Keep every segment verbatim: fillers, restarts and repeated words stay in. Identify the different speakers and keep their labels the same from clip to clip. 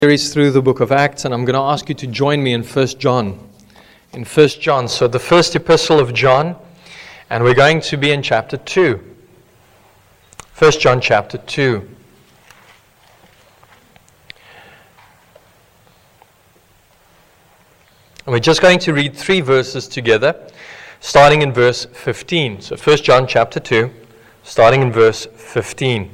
Speaker 1: Series through the book of Acts, and I'm going to ask you to join me in First John. In First John, so the first epistle of John, and we're going to be in chapter two. First John chapter two. And we're just going to read three verses together, starting in verse fifteen. So First John chapter two, starting in verse fifteen.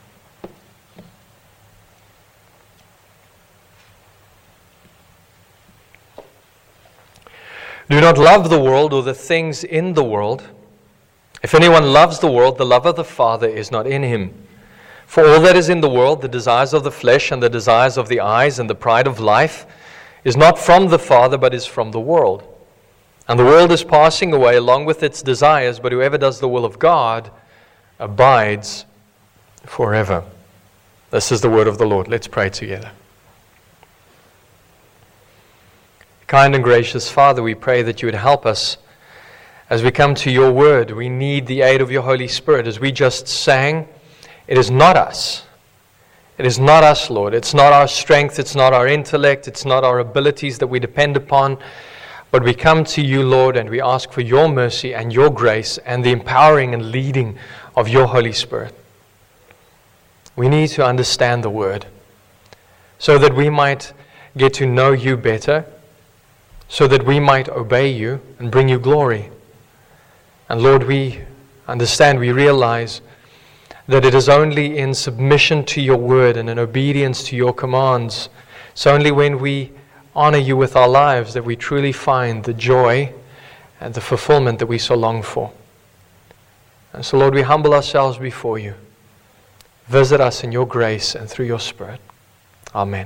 Speaker 1: Do not love the world or the things in the world. If anyone loves the world, the love of the Father is not in him. For all that is in the world, the desires of the flesh and the desires of the eyes and the pride of life, is not from the Father, but is from the world. And the world is passing away along with its desires, but whoever does the will of God abides forever. This is the word of the Lord. Let's pray together. Kind and gracious Father, we pray that you would help us as we come to your word. We need the aid of your Holy Spirit. As we just sang, it is not us. It is not us, Lord. It's not our strength. It's not our intellect. It's not our abilities that we depend upon. But we come to you, Lord, and we ask for your mercy and your grace and the empowering and leading of your Holy Spirit. We need to understand the word so that we might get to know you better, so that we might obey you and bring you glory. And Lord, we understand, we realize that it is only in submission to your word and in obedience to your commands, it's only when we honor you with our lives that we truly find the joy and the fulfillment that we so long for. And so Lord, we humble ourselves before you. Visit us in your grace and through your Spirit. Amen.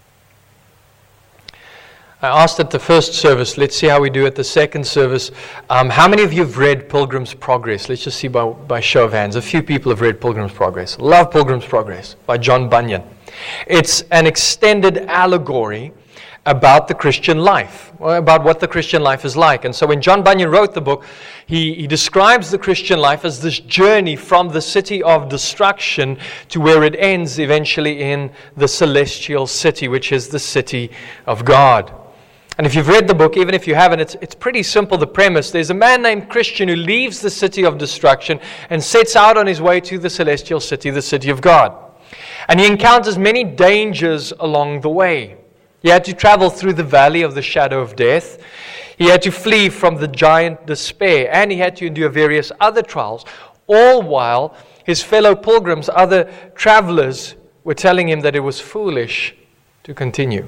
Speaker 1: I asked at the first service, let's see how we do at the second service. Um, how many of you have read Pilgrim's Progress? Let's just see by, by show of hands. A few people have read Pilgrim's Progress. Love Pilgrim's Progress by John Bunyan. It's an extended allegory about the Christian life, or about what the Christian life is like. And so when John Bunyan wrote the book, he, he describes the Christian life as this journey from the city of destruction to where it ends eventually in the celestial city, which is the city of God. And if you've read the book, even if you haven't, it's, it's pretty simple, the premise. There's a man named Christian who leaves the city of destruction and sets out on his way to the celestial city, the city of God. And he encounters many dangers along the way. He had to travel through the valley of the shadow of death. He had to flee from the giant despair. And he had to endure various other trials. All while his fellow pilgrims, other travelers, were telling him that it was foolish to continue.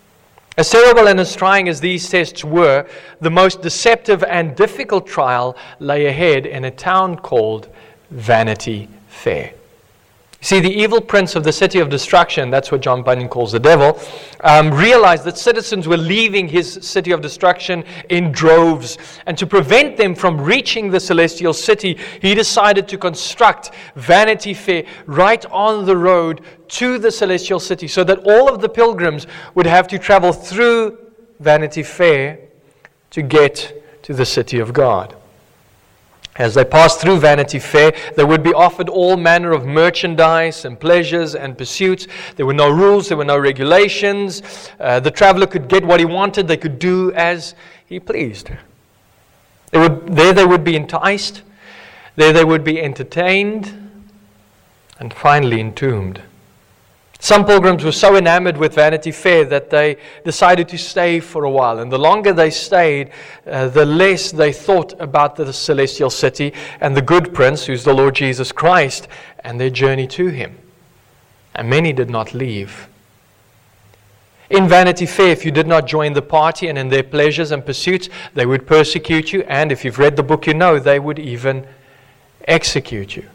Speaker 1: As terrible and as trying as these tests were, the most deceptive and difficult trial lay ahead in a town called Vanity Fair. You see, the evil prince of the city of destruction, that's what John Bunyan calls the devil, um, realized that citizens were leaving his city of destruction in droves. And to prevent them from reaching the celestial city, he decided to construct Vanity Fair right on the road to the celestial city, so that all of the pilgrims would have to travel through Vanity Fair to get to the city of God. As they passed through Vanity Fair, they would be offered all manner of merchandise and pleasures and pursuits. There were no rules, there were no regulations. Uh, the traveler could get what he wanted, they could do as he pleased. They would, there they would be enticed, there they would be entertained, and finally entombed. Some pilgrims were so enamored with Vanity Fair that they decided to stay for a while. And the longer they stayed, uh, the less they thought about the celestial city and the good prince, who's the Lord Jesus Christ, and their journey to him. And many did not leave. In Vanity Fair, if you did not join the party and in their pleasures and pursuits, they would persecute you. And if you've read the book, you know they would even execute you.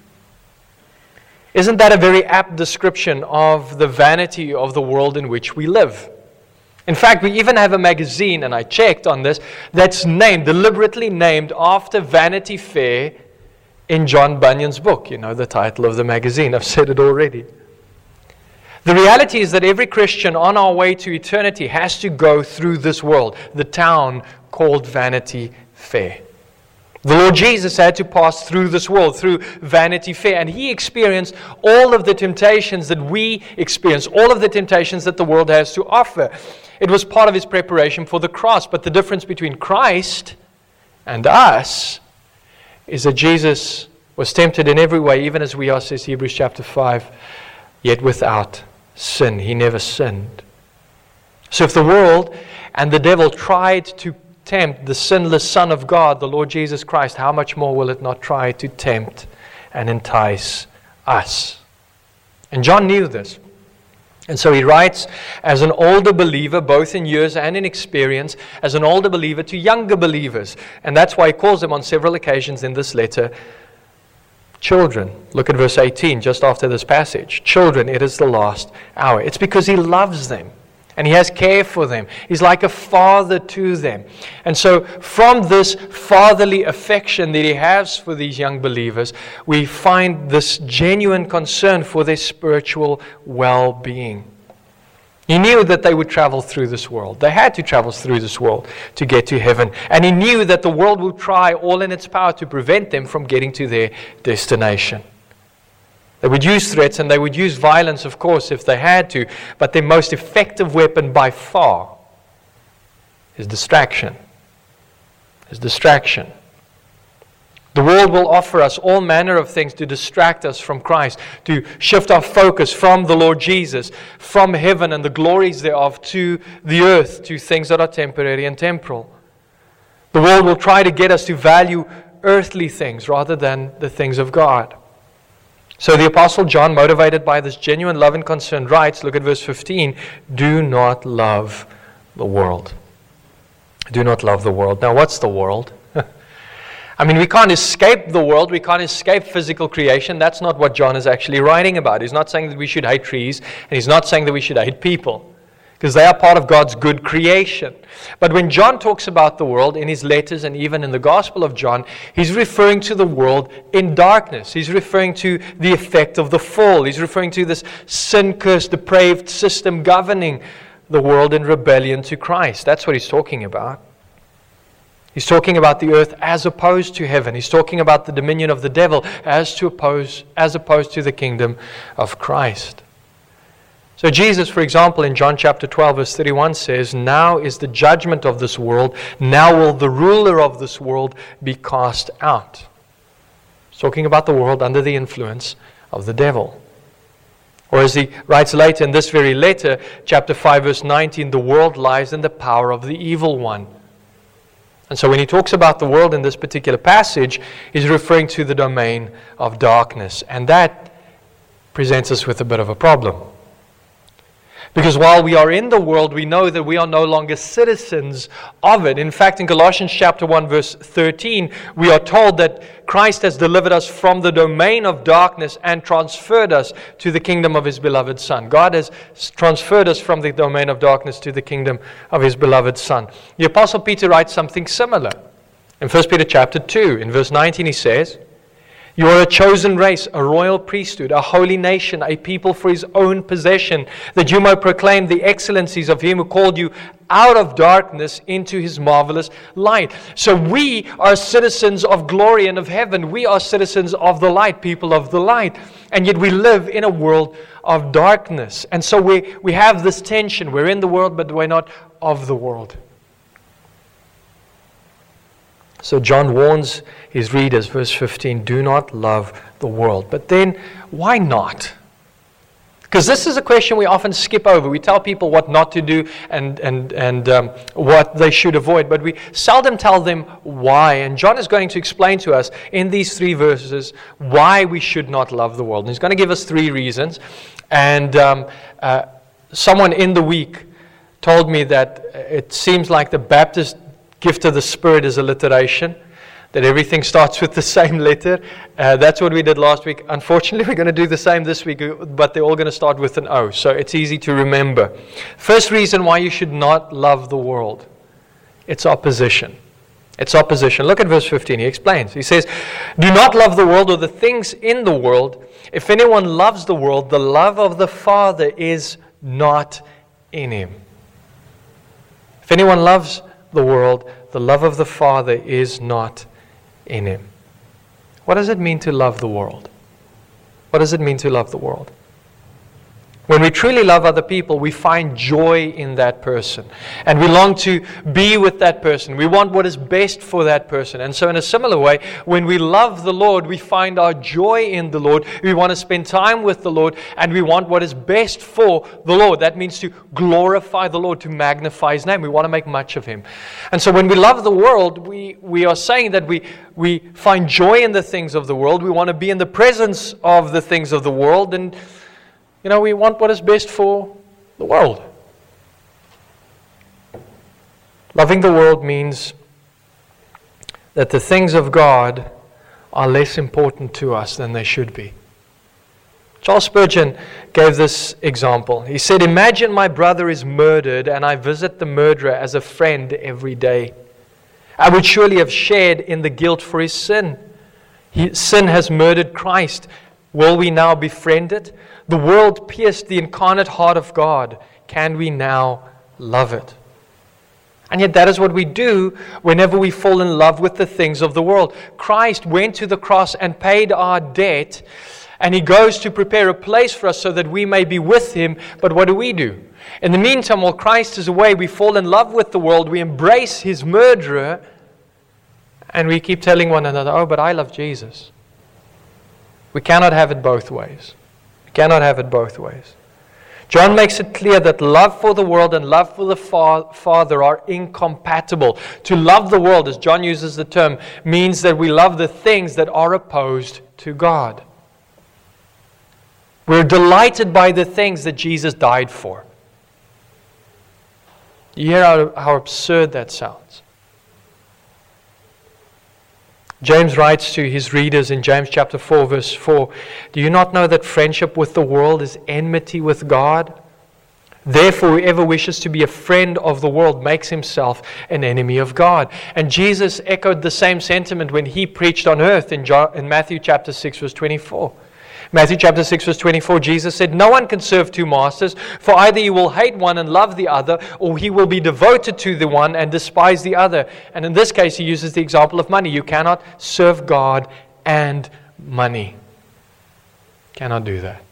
Speaker 1: Isn't that a very apt description of the vanity of the world in which we live? In fact, we even have a magazine, and I checked on this, that's named, deliberately named after Vanity Fair in John Bunyan's book. You know the title of the magazine. I've said it already. The reality is that every Christian on our way to eternity has to go through this world, the town called Vanity Fair. The Lord Jesus had to pass through this world, through Vanity Fair, and He experienced all of the temptations that we experience, all of the temptations that the world has to offer. It was part of His preparation for the cross. But the difference between Christ and us is that Jesus was tempted in every way, even as we are, says Hebrews chapter five, yet without sin. He never sinned. So if the world and the devil tried to tempt the sinless Son of God, the Lord Jesus Christ, how much more will it not try to tempt and entice us? And John knew this. And so he writes as an older believer, both in years and in experience, as an older believer to younger believers. And that's why he calls them on several occasions in this letter children. Look at verse eighteen, just after this passage. Children, it is the last hour. It's because he loves them. And he has care for them. He's like a father to them. And so from this fatherly affection that he has for these young believers, we find this genuine concern for their spiritual well-being. He knew that they would travel through this world. They had to travel through this world to get to heaven. And he knew that the world will try all in its power to prevent them from getting to their destination. They would use threats and they would use violence, of course, if they had to. But their most effective weapon by far is distraction. Is distraction. The world will offer us all manner of things to distract us from Christ, to shift our focus from the Lord Jesus, from heaven and the glories thereof, to the earth, to things that are temporary and temporal. The world will try to get us to value earthly things rather than the things of God. So the Apostle John, motivated by this genuine love and concern, writes, look at verse fifteen, do not love the world. Do not love the world. Now, what's the world? I mean, we can't escape the world. We can't escape physical creation. That's not what John is actually writing about. He's not saying that we should hate trees, and he's not saying that we should hate people, because they are part of God's good creation. But when John talks about the world in his letters and even in the Gospel of John, he's referring to the world in darkness. He's referring to the effect of the fall. He's referring to this sin-cursed, depraved system governing the world in rebellion to Christ. That's what he's talking about. He's talking about the earth as opposed to heaven. He's talking about the dominion of the devil as to oppose, as opposed to the kingdom of Christ. So Jesus, for example, in John chapter twelve, verse thirty-one says, now is the judgment of this world. Now will the ruler of this world be cast out. He's talking about the world under the influence of the devil. Or as he writes later in this very letter, chapter five, verse nineteen, the world lies in the power of the evil one. And so when he talks about the world in this particular passage, he's referring to the domain of darkness. And that presents us with a bit of a problem. Because while we are in the world, we know that we are no longer citizens of it. In fact, in Colossians chapter one, verse thirteen, we are told that Christ has delivered us from the domain of darkness and transferred us to the kingdom of His beloved Son. God has transferred us from the domain of darkness to the kingdom of His beloved Son. The Apostle Peter writes something similar. In First Peter chapter two, in verse nineteen, he says, you are a chosen race, a royal priesthood, a holy nation, a people for His own possession, that you might proclaim the excellencies of Him who called you out of darkness into His marvelous light. So we are citizens of glory and of heaven. We are citizens of the light, people of the light. And yet we live in a world of darkness. And so we, we have this tension. We're in the world, but we're not of the world. So John warns his readers, verse fifteen, do not love the world. But then, why not? Because this is a question we often skip over. We tell people what not to do and, and, and um, what they should avoid, but we seldom tell them why. And John is going to explain to us in these three verses why we should not love the world. And he's going to give us three reasons. And um, uh, someone in the week told me that it seems like the Baptist gift of the Spirit is alliteration, that everything starts with the same letter. Uh, that's what we did last week. Unfortunately, we're going to do the same this week, but they're all going to start with an O, so it's easy to remember. First reason why you should not love the world, it's opposition. It's opposition. Look at verse fifteen. He explains. He says, do not love the world or the things in the world. If anyone loves the world, the love of the Father is not in him. If anyone loves the world, the love of the Father is not in Him. What does it mean to love the world? What does it mean to love the world? When we truly love other people, we find joy in that person. And we long to be with that person. We want what is best for that person. And so in a similar way, when we love the Lord, we find our joy in the Lord. We want to spend time with the Lord. And we want what is best for the Lord. That means to glorify the Lord, to magnify His name. We want to make much of Him. And so when we love the world, we, we are saying that we, we find joy in the things of the world. We want to be in the presence of the things of the world. And You know, we want what is best for the world. Loving the world means that the things of God are less important to us than they should be. Charles Spurgeon gave this example. He said, "Imagine my brother is murdered and I visit the murderer as a friend every day. I would surely have shared in the guilt for his sin. His sin has murdered Christ. Will we now befriend it? The world pierced the incarnate heart of God. Can we now love it?" And yet that is what we do whenever we fall in love with the things of the world. Christ went to the cross and paid our debt, and He goes to prepare a place for us so that we may be with Him. But what do we do? In the meantime, while Christ is away, we fall in love with the world, we embrace His murderer, and we keep telling one another, "Oh, but I love Jesus." We cannot have it both ways. We cannot have it both ways. John makes it clear that love for the world and love for the fa- Father are incompatible. To love the world, as John uses the term, means that we love the things that are opposed to God. We're delighted by the things that Jesus died for. You hear how, how absurd that sounds. James writes to his readers in James chapter four, verse four, "Do you not know that friendship with the world is enmity with God? Therefore, whoever wishes to be a friend of the world makes himself an enemy of God." And Jesus echoed the same sentiment when He preached on earth in, John, in Matthew chapter six, verse twenty-four. Matthew chapter six, verse twenty-four, Jesus said, "No one can serve two masters, for either you will hate one and love the other, or he will be devoted to the one and despise the other." And in this case, He uses the example of money. You cannot serve God and money. Cannot do that.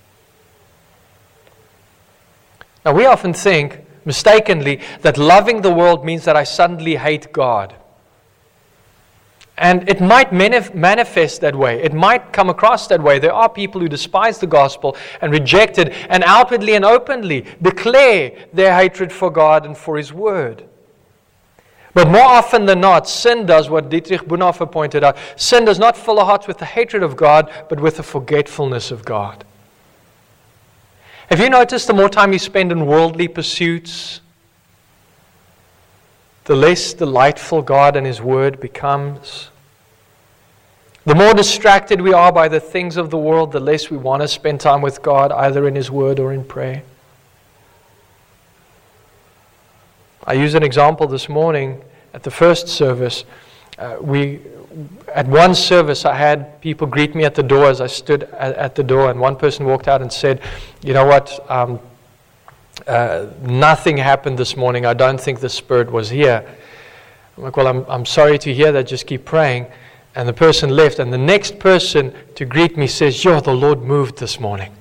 Speaker 1: Now, we often think, mistakenly, that loving the world means that I suddenly hate God. And it might manif- manifest that way. It might come across that way. There are people who despise the gospel and reject it and outwardly and openly declare their hatred for God and for His word. But more often than not, sin does what Dietrich Bonhoeffer pointed out. Sin does not fill our hearts with the hatred of God, but with the forgetfulness of God. Have you noticed the more time you spend in worldly pursuits, the less delightful God and His word becomes? The more distracted we are by the things of the world, the less we want to spend time with God, either in His word or in prayer. I used an example this morning at the first service. Uh, we, at one service, I had people greet me at the door as I stood at, at the door, and one person walked out and said, "You know what, um, uh, nothing happened this morning. I don't think the Spirit was here." I'm like, "Well, I'm, I'm sorry to hear that. Just keep praying." And the person left, and the next person to greet me says, "Yo, the Lord moved this morning."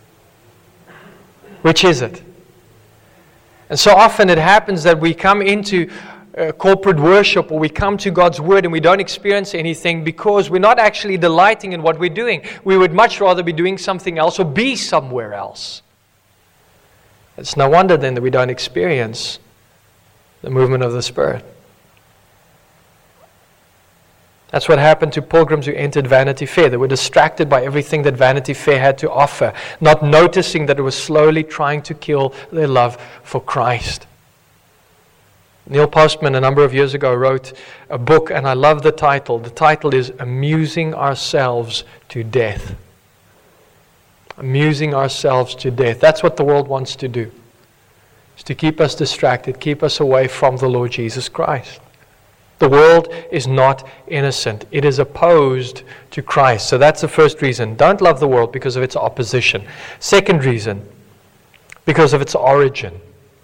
Speaker 1: Which is it? And so often it happens that we come into uh, corporate worship, or we come to God's Word and we don't experience anything because we're not actually delighting in what we're doing. We would much rather be doing something else or be somewhere else. It's no wonder then that we don't experience the movement of the Spirit. That's what happened to pilgrims who entered Vanity Fair. They were distracted by everything that Vanity Fair had to offer, not noticing that it was slowly trying to kill their love for Christ. Neil Postman, a number of years ago, wrote a book, and I love the title. The title is Amusing Ourselves to Death. Amusing ourselves to death. That's what the world wants to do. Is to keep us distracted, keep us away from the Lord Jesus Christ. The world is not innocent. It is opposed to Christ. So that's the first reason. Don't love the world because of its opposition. Second reason, because of its origin.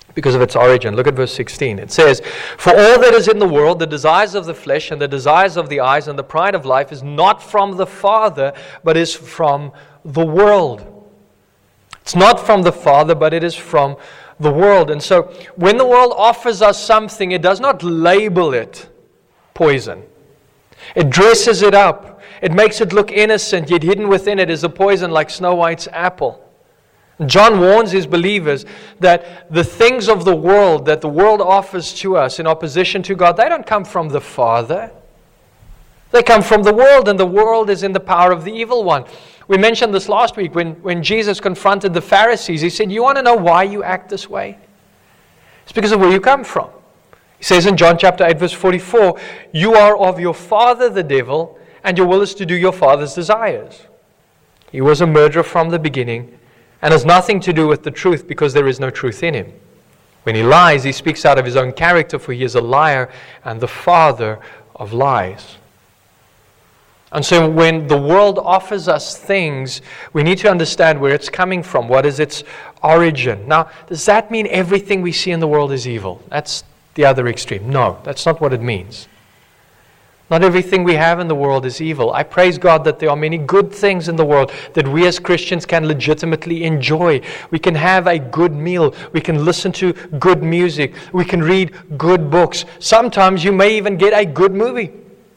Speaker 1: because of its origin. Look at verse sixteen. It says, "For all that is in the world, the desires of the flesh and the desires of the eyes and the pride of life is not from the Father, but is from the world." It's not from the Father, but it is from the world. And so when the world offers us something, it does not label it poison. It dresses it up. It makes it look innocent, yet hidden within it is a poison like Snow White's apple. John warns his believers that the things of the world that the world offers to us in opposition to God, they don't come from the Father. They come from the world, and the world is in the power of the evil one. We mentioned this last week when, when Jesus confronted the Pharisees. He said, "You want to know why you act this way? It's because of where you come from." He says in John chapter eight, verse forty-four, "You are of your father the devil, and your will is to do your father's desires. He was a murderer from the beginning, and has nothing to do with the truth, because there is no truth in him. When he lies, he speaks out of his own character, for he is a liar and the father of lies." And so when the world offers us things, we need to understand where it's coming from. What is its origin? Now, does that mean everything we see in the world is evil? That's the other extreme. No, that's not what it means. Not everything we have in the world is evil. I praise God that there are many good things in the world that we as Christians can legitimately enjoy. We can have a good meal. We can listen to good music. We can read good books. Sometimes you may even get a good movie,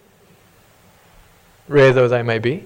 Speaker 1: rare though they may be.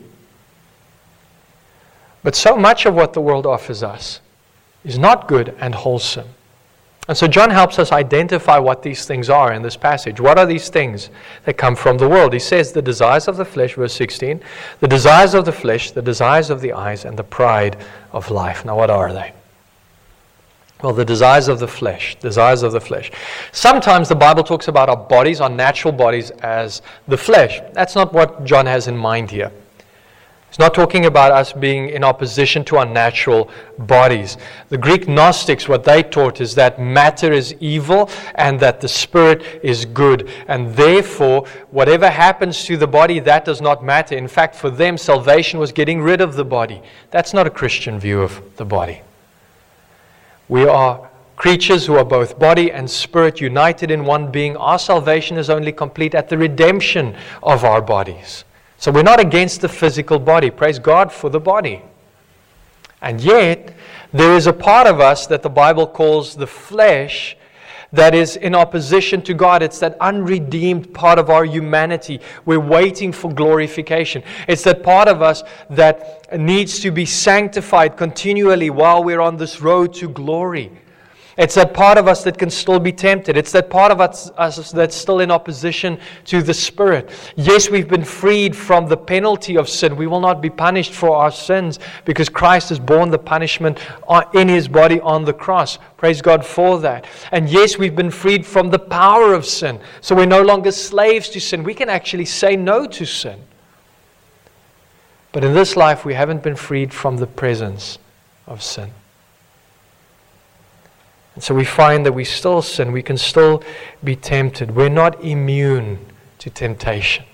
Speaker 1: But so much of what the world offers us is not good and wholesome. And so John helps us identify what these things are in this passage. What are these things that come from the world? He says the desires of the flesh, verse sixteen, the desires of the flesh, the desires of the eyes, and the pride of life. Now what are they? Well, the desires of the flesh, desires of the flesh. Sometimes the Bible talks about our bodies, our natural bodies, as the flesh. That's not what John has in mind here. He's not talking about us being in opposition to our natural bodies. The Greek Gnostics, what they taught is that matter is evil and that the spirit is good. And therefore, whatever happens to the body, that does not matter. In fact, for them, salvation was getting rid of the body. That's not a Christian view of the body. We are creatures who are both body and spirit united in one being. Our salvation is only complete at the redemption of our bodies. So we're not against the physical body. Praise God for the body. And yet, there is a part of us that the Bible calls the flesh that is in opposition to God. It's that unredeemed part of our humanity. We're waiting for glorification. It's that part of us that needs to be sanctified continually while we're on this road to glory. It's that part of us that can still be tempted. It's that part of us, us that's still in opposition to the Spirit. Yes, we've been freed from the penalty of sin. We will not be punished for our sins because Christ has borne the punishment in His body on the cross. Praise God for that. And yes, we've been freed from the power of sin. So we're no longer slaves to sin. We can actually say no to sin. But in this life, we haven't been freed from the presence of sin. And so we find that we still sin. We can still be tempted. We're not immune to temptation.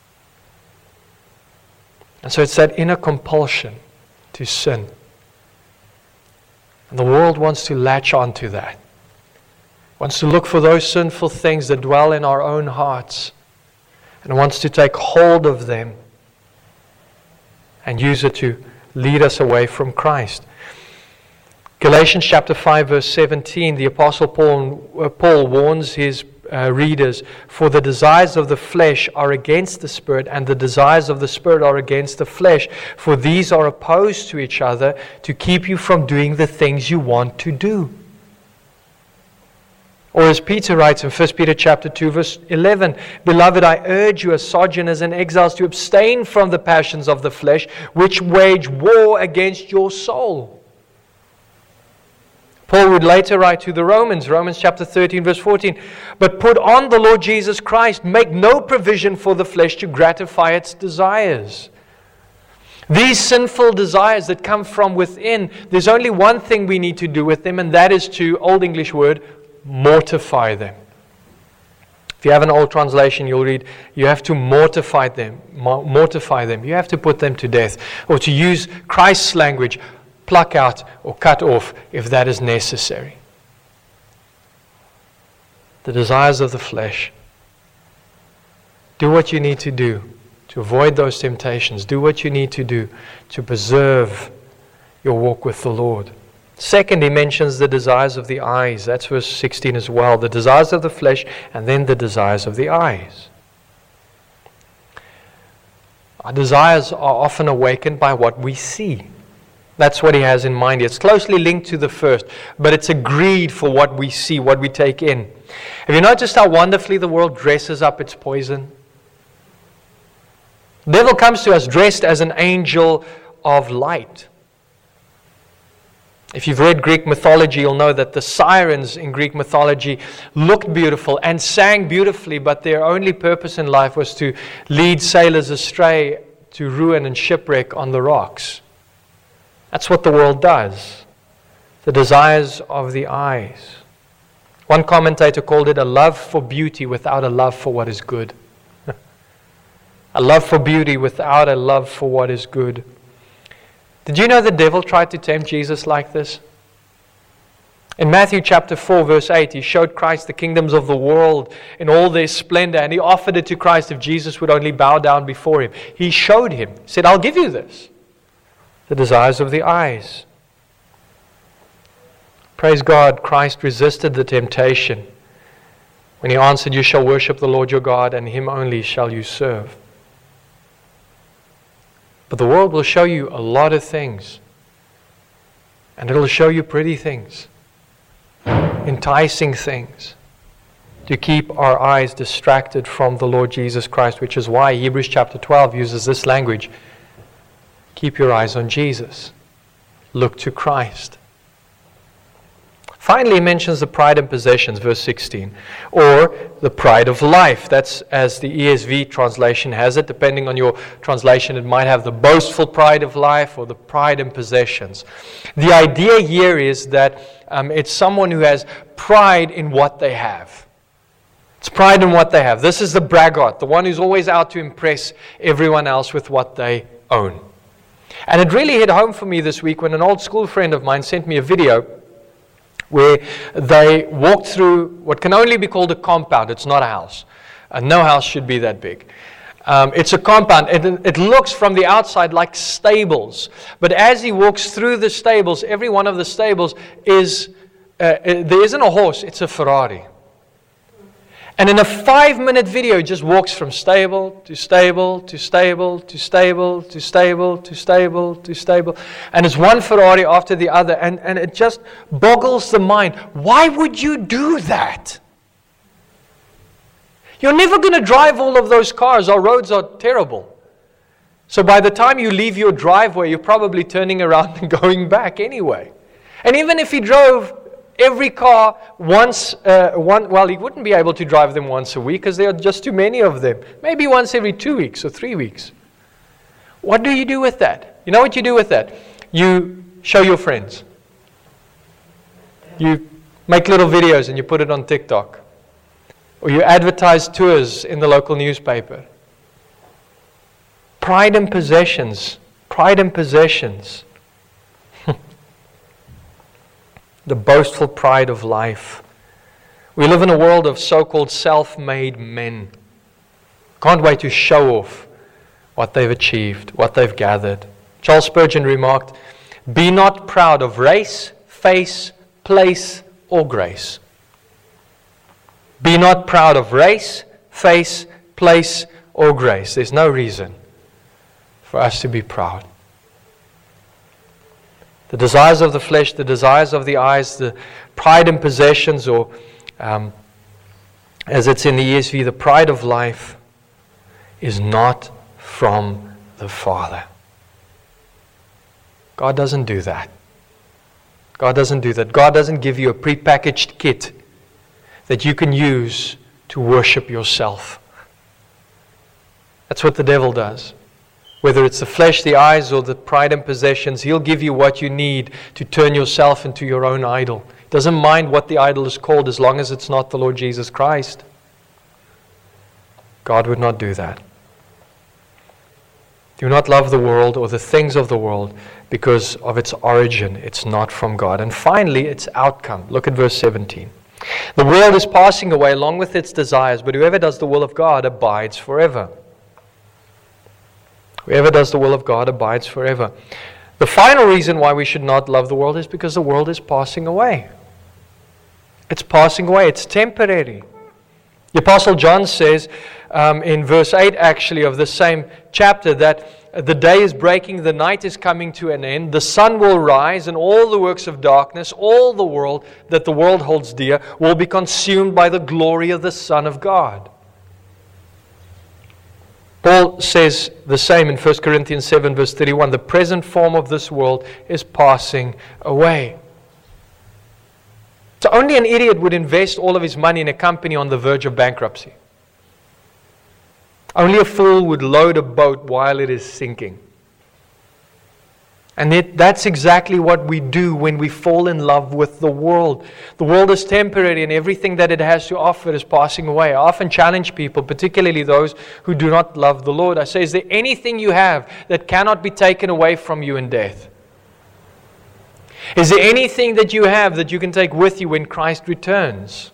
Speaker 1: And so it's that inner compulsion to sin. And the world wants to latch onto that. Wants to look for those sinful things that dwell in our own hearts. And wants to take hold of them and use it to lead us away from Christ. Galatians chapter five verse seventeen, the Apostle Paul, uh, Paul warns his uh, readers, "For the desires of the flesh are against the Spirit, and the desires of the Spirit are against the flesh. For these are opposed to each other to keep you from doing the things you want to do." Or as Peter writes in First Peter chapter two verse eleven, "Beloved, I urge you as sojourners and exiles to abstain from the passions of the flesh, which wage war against your soul." Paul would later write to the Romans, Romans chapter thirteen, verse fourteen, "But put on the Lord Jesus Christ, make no provision for the flesh to gratify its desires." These sinful desires that come from within, there's only one thing we need to do with them, and that is to, Old English word, mortify them. If you have an old translation, you'll read, you have to mortify them, mortify them. You have to put them to death. Or to use Christ's language, pluck out or cut off if that is necessary. the desires of the flesh. Do what you need to do to avoid those temptations. Do what you need to do to preserve your walk with the Lord. Second, he mentions the desires of the eyes. That's verse sixteen as well. The desires of the flesh and then the desires of the eyes. Our desires are often awakened by what we see. That's what he has in mind here. It's closely linked to the first, but it's a greed for what we see, what we take in. Have you noticed how wonderfully the world dresses up its poison? The devil comes to us dressed as an angel of light. If you've read Greek mythology, you'll know that the sirens in Greek mythology looked beautiful and sang beautifully, but their only purpose in life was to lead sailors astray to ruin and shipwreck on the rocks. That's what the world does. The desires of the eyes. One commentator called it a love for beauty without a love for what is good. A love for beauty without a love for what is good. Did you know the devil tried to tempt Jesus like this? In Matthew chapter four, verse eight, he showed Christ the kingdoms of the world in all their splendor, and he offered it to Christ if Jesus would only bow down before him. He showed him, he said, I'll give you this. The desires of the eyes. Praise God, Christ resisted the temptation when he answered, you shall worship the Lord your God, and him only shall you serve. But the world will show you a lot of things. And it'll show you pretty things, enticing things, to keep our eyes distracted from the Lord Jesus Christ, which is why Hebrews chapter twelve uses this language. Keep your eyes on Jesus. Look to Christ. Finally, he mentions the pride and possessions, verse sixteen, or the pride of life. That's as the E S V translation has it. Depending on your translation, it might have the boastful pride of life or the pride and possessions. The idea here is that um, it's someone who has pride in what they have. It's pride in what they have. This is the braggart, the one who's always out to impress everyone else with what they own. And it really hit home for me this week when an old school friend of mine sent me a video where they walked through what can only be called a compound. It's not a house. Uh, no house should be that big. Um, it's a compound. It, it looks from the outside like stables. But as he walks through the stables, every one of the stables is, uh, there isn't a horse, it's a Ferrari. And in a five-minute video, he just walks from stable to stable to stable to stable to stable to stable to stable. And it's one Ferrari after the other. And, and it just boggles the mind. Why would you do that? You're never going to drive all of those cars. Our roads are terrible. So by the time you leave your driveway, you're probably turning around and going back anyway. And even if he drove every car once, uh, one, well, he wouldn't be able to drive them once a week because there are just too many of them. Maybe once every two weeks or three weeks. What do you do with that? You know what you do with that? You show your friends. You make little videos and you put it on TikTok. Or you advertise tours in the local newspaper. Pride and possessions. Pride and possessions. The boastful pride of life. We live in a world of so-called self-made men. Can't wait to show off what they've achieved, what they've gathered. Charles Spurgeon remarked, be not proud of race, face, place, or grace. Be not proud of race, face, place, or grace. There's no reason for us to be proud. The desires of the flesh, the desires of the eyes, the pride and possessions, or um, as it's in the E S V, the pride of life is not from the Father. God doesn't do that. God doesn't do that. God doesn't give you a prepackaged kit that you can use to worship yourself. That's what the devil does. Whether it's the flesh, the eyes, or the pride and possessions, he'll give you what you need to turn yourself into your own idol. He doesn't mind what the idol is called as long as it's not the Lord Jesus Christ. God would not do that. Do not love the world or the things of the world because of its origin. It's not from God. And finally, its outcome. Look at verse seventeen. The world is passing away along with its desires, but whoever does the will of God abides forever. Whoever does the will of God abides forever. The final reason why we should not love the world is because the world is passing away. It's passing away. It's temporary. The Apostle John says um, in verse eight actually of the same chapter that the day is breaking, the night is coming to an end, the sun will rise, and all the works of darkness, all the world that the world holds dear, will be consumed by the glory of the Son of God. Paul says the same in First Corinthians seven verse thirty-one. The present form of this world is passing away. So only an idiot would invest all of his money in a company on the verge of bankruptcy. Only a fool would load a boat while it is sinking. And it, that's exactly what we do when we fall in love with the world. The world is temporary and everything that it has to offer is passing away. I often challenge people, particularly those who do not love the Lord. I say, is there anything you have that cannot be taken away from you in death? Is there anything that you have that you can take with you when Christ returns?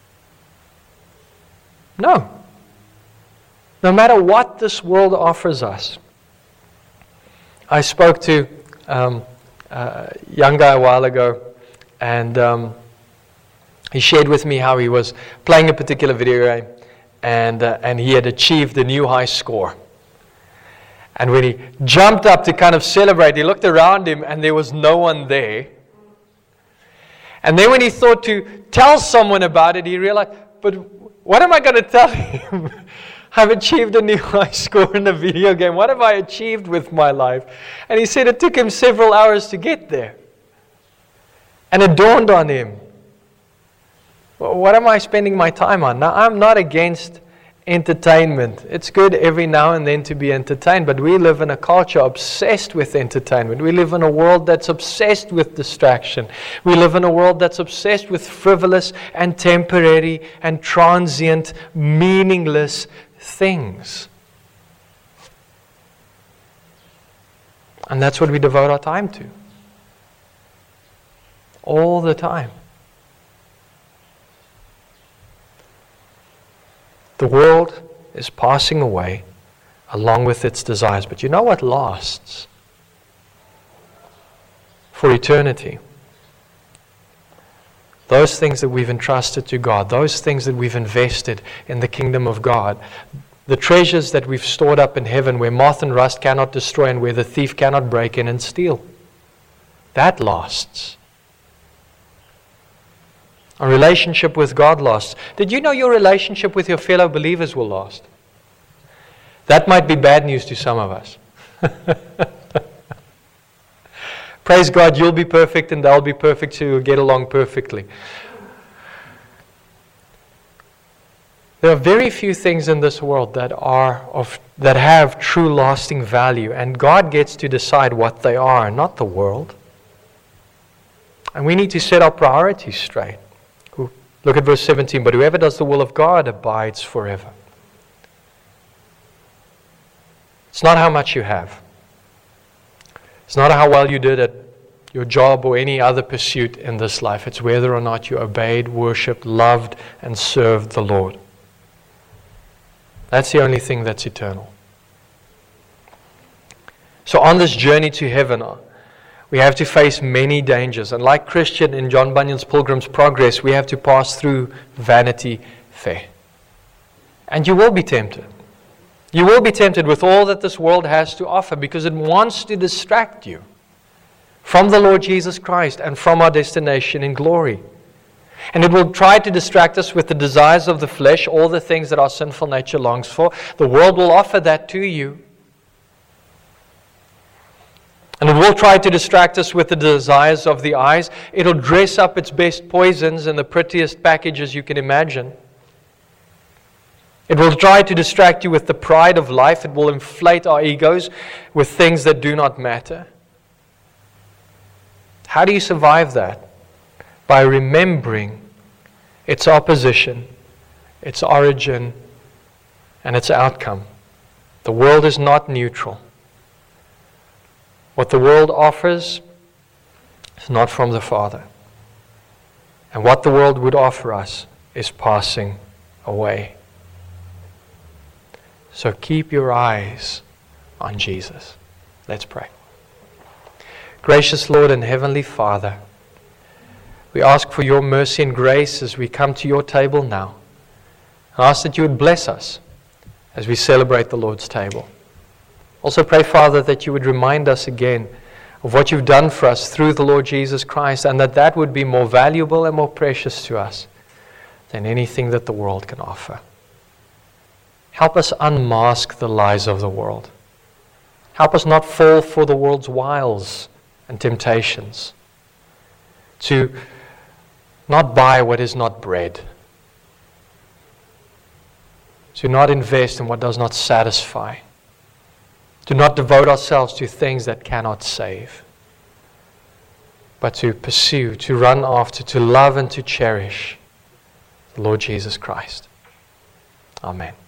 Speaker 1: No. No matter what this world offers us. I spoke to um, a young guy a while ago, and um, he shared with me how he was playing a particular video game, and uh, and he had achieved a new high score. And when he jumped up to kind of celebrate, he looked around him, and there was no one there. And then when he thought to tell someone about it, he realized, but what am I going to tell him? I've achieved a new high score in a video game. What have I achieved with my life? And he said it took him several hours to get there. And it dawned on him, well, what am I spending my time on? Now, I'm not against entertainment. It's good every now and then to be entertained, but we live in a culture obsessed with entertainment. We live in a world that's obsessed with distraction. We live in a world that's obsessed with frivolous and temporary and transient, meaningless things. And that's what we devote our time to. All the time. The world is passing away along with its desires. But you know what lasts? For eternity. Those things that we've entrusted to God, those things that we've invested in the kingdom of God, the treasures that we've stored up in heaven where moth and rust cannot destroy and where the thief cannot break in and steal. That lasts. A relationship with God lasts. Did you know your relationship with your fellow believers will last? That might be bad news to some of us. Praise God, you'll be perfect and they'll be perfect, so you'll get along perfectly. There are very few things in this world that are of that have true lasting value, and God gets to decide what they are, not the world. And we need to set our priorities straight. Look at verse seventeen. But whoever does the will of God abides forever. It's not how much you have. It's not how well you did at your job or any other pursuit in this life. It's whether or not you obeyed, worshipped, loved, and served the Lord. That's the only thing that's eternal. So on this journey to heaven, we have to face many dangers. And like Christian in John Bunyan's Pilgrim's Progress, we have to pass through Vanity Fair. And you will be tempted. You will be tempted with all that this world has to offer because it wants to distract you from the Lord Jesus Christ and from our destination in glory. And it will try to distract us with the desires of the flesh, all the things that our sinful nature longs for. The world will offer that to you. And it will try to distract us with the desires of the eyes. It'll dress up its best poisons in the prettiest packages you can imagine. It will try to distract you with the pride of life. It will inflate our egos with things that do not matter. How do you survive that? By remembering its opposition, its origin, and its outcome. The world is not neutral. What the world offers is not from the Father. And what the world would offer us is passing away. So keep your eyes on Jesus. Let's pray. Gracious Lord and Heavenly Father, we ask for your mercy and grace as we come to your table now. I ask that you would bless us as we celebrate the Lord's table. Also pray, Father, that you would remind us again of what you've done for us through the Lord Jesus Christ, and that that would be more valuable and more precious to us than anything that the world can offer. Help us unmask the lies of the world. Help us not fall for the world's wiles and temptations, to not buy what is not bread, to not invest in what does not satisfy, to not devote ourselves to things that cannot save, but to pursue, to run after, to love and to cherish the Lord Jesus Christ. Amen.